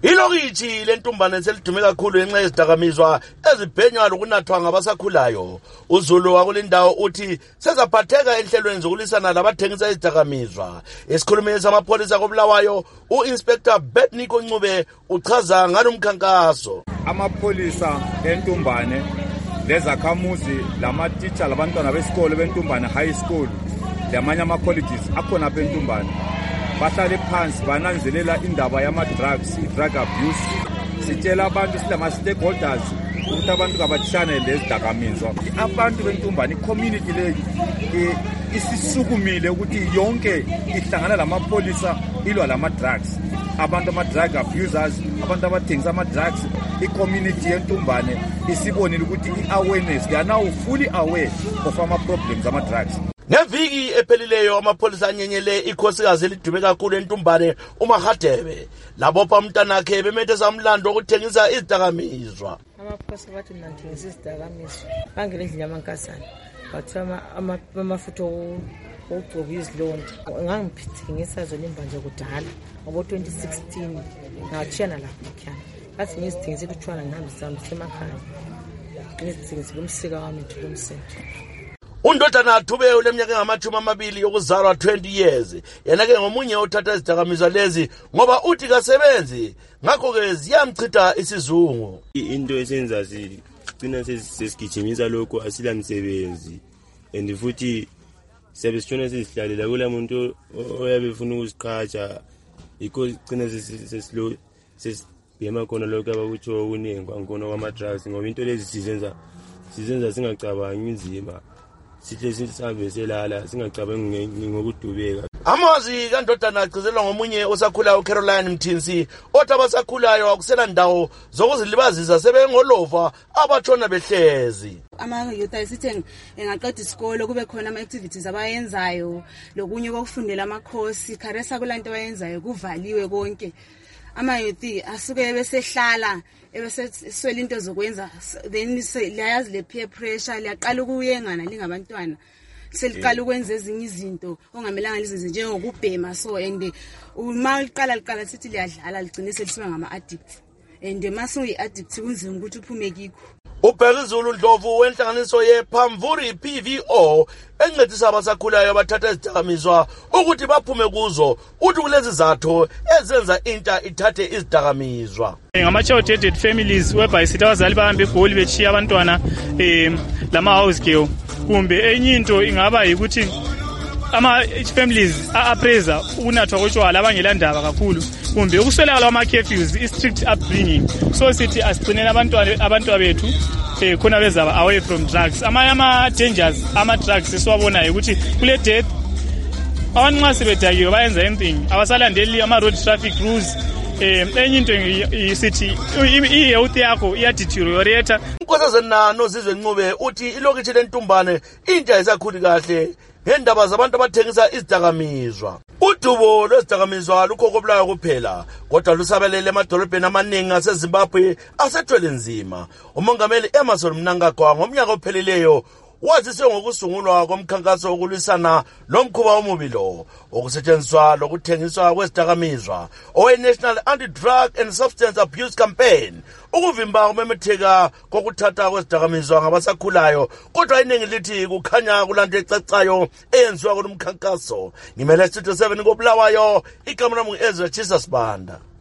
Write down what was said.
Ilokithi lentumbane selidume kakhulu ngenxa yezidakamizwa ezibhenywa lokunathwa ngabasakhulayo. uZulu wakulindawo uthi sezaphatheka enhlelweni zokulisana labathengisa izidakamizwa. Esikhulumeni samapholisa koBulawayo, uInspector Betniko Ncube uchaza ngalomkhankaso. Amapholisa entumbane lezakhamuzi lamatitsha labantwana besikole bentumbane high school lamanye ama-colleges akhona apha entumbane bahlale phansi bananzelela indaba yama-drugs, drug abuse. Sitshela abantu silama-stakeholders ukuthi abantu kabatshane lezidakamizwa. Abantu bentumbane i-community leyo isisukumile ukuthi yonke ihlangana lamapholisa ilwa lama-drugs. Abantu ama-drug abusers, abantu abathengisa ama-drugs, i-community yentumbane isibonile ukuthi i-awareness, they are now fully aware of ama-problems ama-drugs. Ngeviki ephelileyo amapholisa anyenyele ikhosikazi elidume kakhulu entumbane uMahadebe labopha umntanakhe bemethesa umlando wokuthengisa izidakamizwa. Amapholisa bathi mina ngithengisa izidakamizwa bangena endlini yamankazana bathiwa amafutha okugcoba izilonda. Ngangithengisa zona imbanje kudala ngo-2016 ngathiyana lapho ekhaya bathi ngizithengisela utshwala ngihambisa emakhaya ngizithengisela umsika wami Thulumsento. Undodana Thube oleminyaka engama-20 yokuzalwa 20 years yena-ke ngomunye othatha izidakamizwa lezi ngoba uthi kasebenzi ngakho-ke ziyamchitha isizungu. Into esenza sigcina sesigijimisa lokho asilamsebenzi and futhi siyabe sitshona sesihlalela kula muntu oyabe ufuna ukusiqhatsha yikho sigcina sesibhema khona lokho abakutsho okuningi kwakhona kwama-drugs ngoba into lezi sizenza singacabangi inzima. Sihle sihambe selala singacabangi ngokudubeka. Amazwi kandodana agcizelwa ngomunye osakhulayo uCaroline Mthinsi othi abasakhulayo akusela ndawo zokuzilibazisa sebengolova abatshona behlezi. Ama-youth ayisithi engaqeda isikole kube khona ama-activities abayenzayo lokunye kokufundela amakhosi kharesa kulanto abayenzayo kuvaliwe konke. Ama-youth asuke besehlala ebeseswela into zokwenza then liyayazi le peer pressure liyaqala ukuyengana lingabantwana seliqala ukwenza ezinye izinto ongamelanga lizenze njengokubhema so and uma liqala sithi liyadlala ligcine selisiba ngama-addict and mase uyi-addict kunzima ukuthi uphume kikho. uBhekizulu Ndlovu wenhlanganiso yePhamvuri PVO encedisa abasakhulayo abathatha izidakamizwa ukuthi baphume kuzo uthi kulezi zatho ezenza intsha ithathe izidakamizwa. Ngama-child families whereby sithi abazali bahambe egoli bechiya abantwana lama-house girl kumbe enye into ingaba yikuthi ama-families a-appraiser ukunathwa kotshwala abangelandaba kakhulu kumbe ukuswelakala kwama-curfews i-strict upbringing so sithi asigcinele abantwana bethu khona bezaba away from drugs. Amanye ama-dangers ama-drugs esiwabonayo ukuthi kule death abantu nxa sebedakiwe bayenza anything abasalandeli ama-road traffic rules. Enye into isithi i-health yakho iyaditeriorate. uNkosazana Zizwe Ncube uthi ilokithi lentumbane intsha isakhuli kahle ngendaba zabantu abathengisa izidakamizwa. Udubo lwezidakamizwa lukho koBulawayo kuphela kodwa lusabelele emadolobheni amaningi aseZimbabwe asethwele nzima. uMongameli Emmerson Mnangagwa ngomnyaka ophelileyo wazise ngokusungulwa komkhankaso wokulwisana lomkhuba omubi lo okusetshenziswa lokuthengiswa kwezidakamizwa owe-National Anti-Drug and Substance Abuse Campaign ukuvimba ukumemetheka kokuthatha kwezidakamizwa ngabasakhulayo kodwa iningi lithi kukhanya kulanto ecacayo eyenziwa kulomkhankaso. Ngimele Studio 7 koBulawayo, igama lami ngu-Ezra Chisasbanda.